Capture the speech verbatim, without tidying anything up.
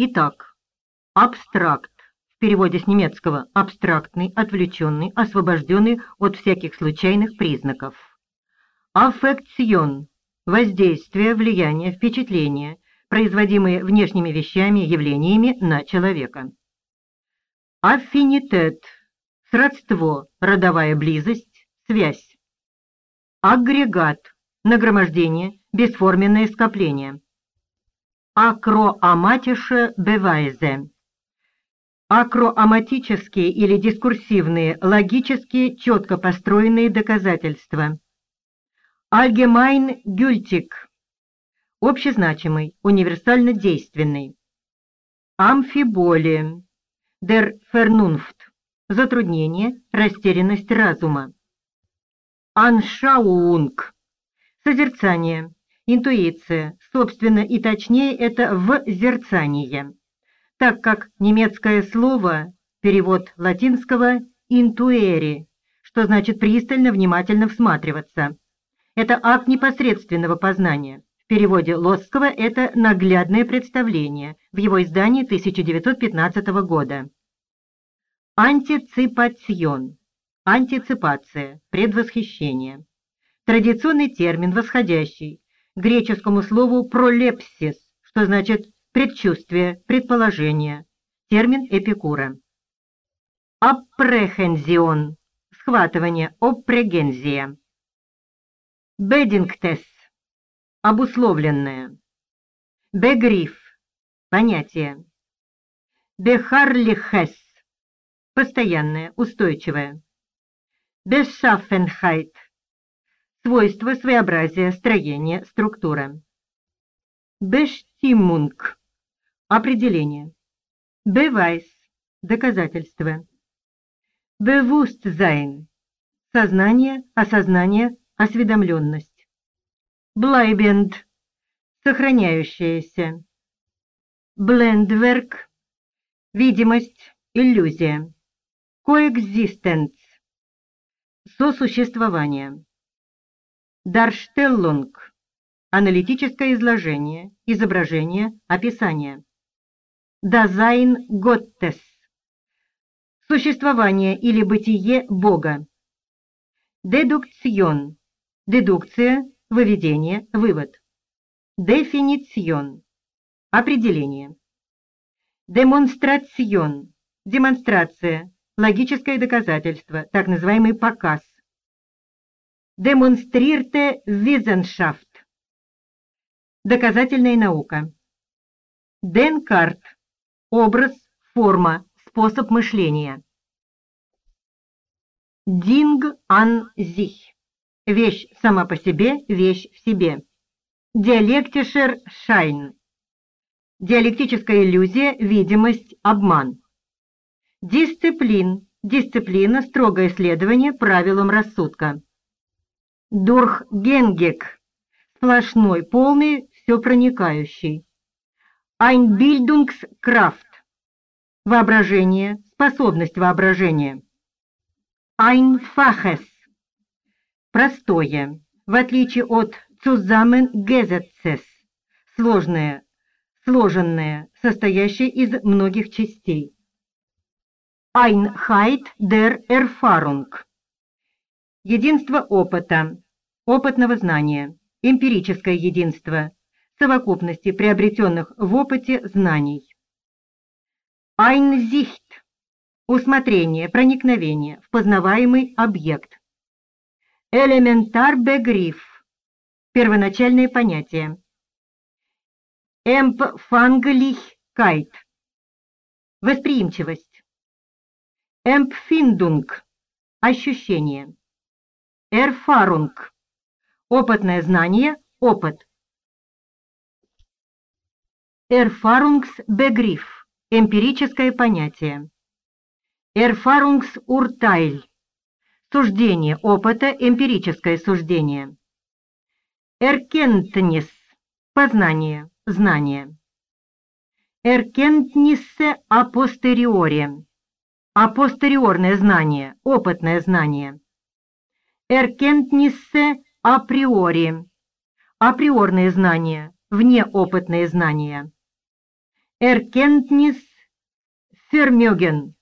Итак, абстракт, в переводе с немецкого абстрактный, отвлеченный, освобожденный от всяких случайных признаков. Аффекцион – воздействие, влияние, впечатление, производимые внешними вещами, явлениями на человека. Аффинитет – сродство, родовая близость, связь. Агрегат – нагромождение, бесформенное скопление. Акроаматише бевайзе. Акроаматические или дискурсивные, логические, четко построенные доказательства. Allgemein gültig. Общезначимый, универсально действенный. Амфиболия. Der Vernunft. Затруднение, растерянность разума. Anschauung. Созерцание, интуиция, собственно и точнее это взерцание, так как немецкое слово, перевод латинского intuere, что значит пристально, внимательно всматриваться. Это акт непосредственного познания. В переводе Лосского это наглядное представление в его издании тысяча девятьсот пятнадцатого года. Антиципацион. Антиципация, предвосхищение. Традиционный термин, восходящий к греческому слову пролепсис, что значит предчувствие, предположение. Термин Эпикура. Аппрехензион. Схватывание, оппрегензия. Бедингтес. Обусловленное. Бегриф. Понятие. Бехарлихес. Постоянное, устойчивое. Beschaffenheit. Свойство, своеобразие, строение, структура. Bestimmung. Определение. Beweis. Доказательство. Bewusstsein. Сознание, осознание, осведомленность. Bleibend. Сохраняющееся. Blendwerk. Видимость, иллюзия. Coexistence. Сосуществование. Darstellung. Аналитическое изложение, изображение, описание. Dasein Gottes. Существование или бытие Бога. Дедукцион. Дедукция, выведение, вывод. Дефиницион. Определение. Демонстрацион. Демонстрация, логическое доказательство, так называемый показ. Демонстрирте Wissenschaft. Доказательная наука. Денкарт. Образ, форма, способ мышления. Динг ан sich. Вещь сама по себе, вещь в себе. Диалектишер Schein. Диалектическая иллюзия, видимость, обман. Дисциплин. Дисциплина, строгое следование правилам рассудка. Durchgängig. Сплошной, полный, все проникающий. Einbildungskraft. Воображение, способность воображения. Einfaches. Простое, в отличие от zusammengesetztes. Сложное, сложенное, состоящее из многих частей. Einheit der Erfahrung. Единство опыта, опытного знания, эмпирическое единство, совокупности приобретенных в опыте знаний. Einsicht. Усмотрение, проникновение в познаваемый объект. Elementarbegriff. Первоначальное понятие. Empfänglichkeit. Восприимчивость. Empfindung. Ощущение. Erfahrung. Опытное знание, опыт. Erfahrungsbegriff. Эмпирическое понятие. Erfahrungsurteil. Суждение опыта, эмпирическое суждение. Erkenntnis. Познание, знание. Erkenntnisse a posteriori. Апостериорное знание, опытное знание. Erkenntnisse a priori. Априорные знания, внеопытные знания. Erkenntnis, Vermögen.